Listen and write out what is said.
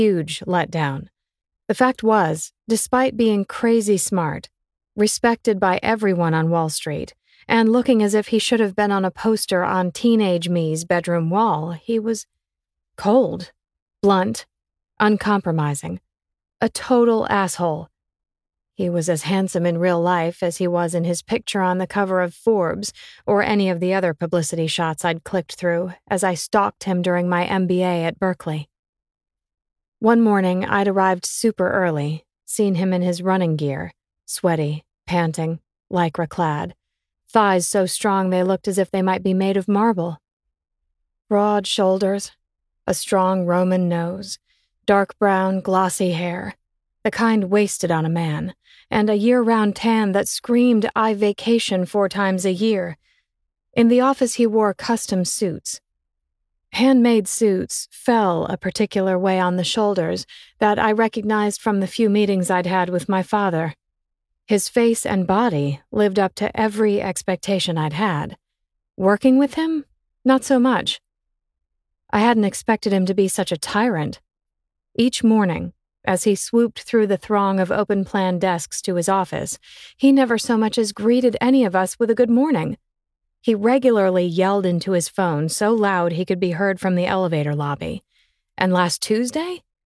Huge letdown. The fact was, despite being crazy smart, respected by everyone on Wall Street, and looking as if he should have been on a poster on teenage me's bedroom wall, he was cold, blunt, uncompromising, a total asshole. He was as handsome in real life as he was in his picture on the cover of Forbes or any of the other publicity shots I'd clicked through as I stalked him during my MBA at Berkeley. One morning, I'd arrived super early, seen him in his running gear, sweaty, panting, lycra-clad, thighs so strong they looked as if they might be made of marble. Broad shoulders, a strong Roman nose, dark brown, glossy hair, the kind wasted on a man, and a year-round tan that screamed I vacation 4 times a year. In the office he wore custom suits. Handmade suits fell a particular way on the shoulders that I recognized from the few meetings I'd had with my father. His face and body lived up to every expectation I'd had. Working with him? Not so much. I hadn't expected him to be such a tyrant. Each morning, as he swooped through the throng of open-plan desks to his office, he never so much as greeted any of us with a good morning. He regularly yelled into his phone so loud he could be heard from the elevator lobby. And last Tuesday,